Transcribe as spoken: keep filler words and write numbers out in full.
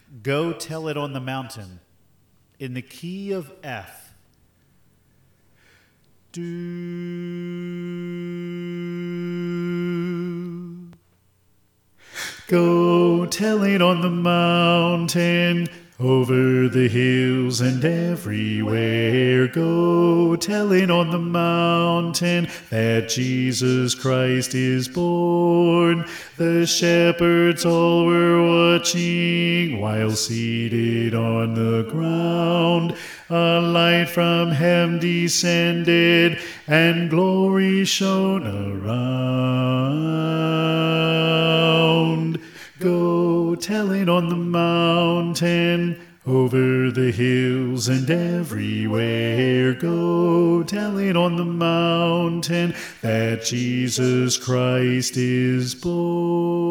Go tell it on the mountain in the key of F. Do. Go tell it on the mountain, over the hills and everywhere. Go tell it on the mountain that Jesus Christ is born. The shepherds all were watching while seated on the ground. A light from heaven descended and glory shone around. Go tell it on the mountain, over the hills and everywhere. Go tell it on the mountain that Jesus Christ is born.